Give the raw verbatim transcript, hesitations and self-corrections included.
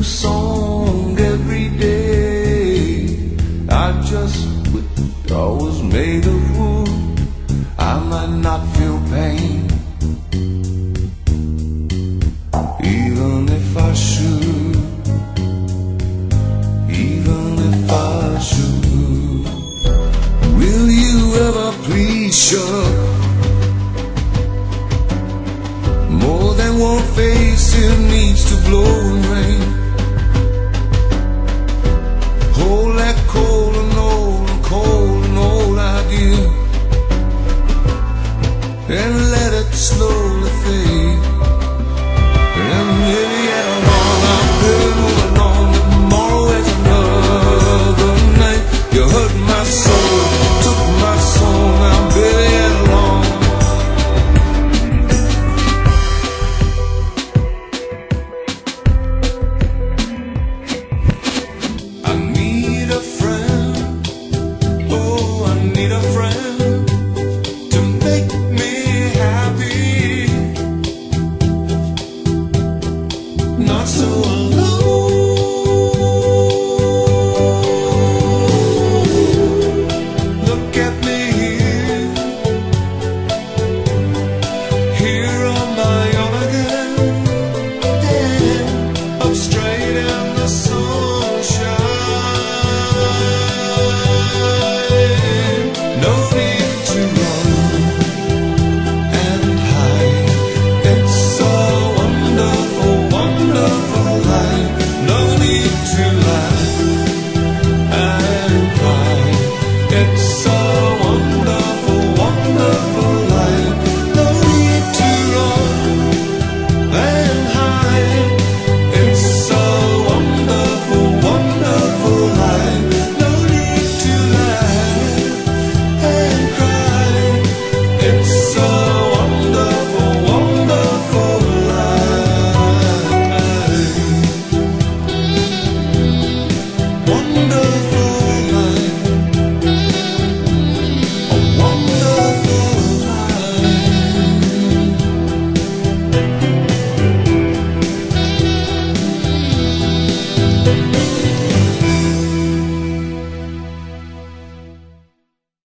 song every day. I just wish I was made of wood. I might not feel pain, even if I should, even if I should. Will you ever please shut up? More than one face, it needs to blow and rain. Hold that cold and old and cold and old idea and let it slowly fade. And maybe at all I'm good moving on. Tomorrow is another night. You hurt my soul, took my soul. Now baby at all. I need a friend, oh I need a friend to make me happy, not so alone. Look at me here, here on my own again, yeah, up straight in the sunshine. No need to run and hide. It's a wonderful, wonderful life. No need to lie and cry. It's a wonderful, wonderful life. No need to run and hide. It's a wonderful, wonderful life. No need to lie and cry. It's a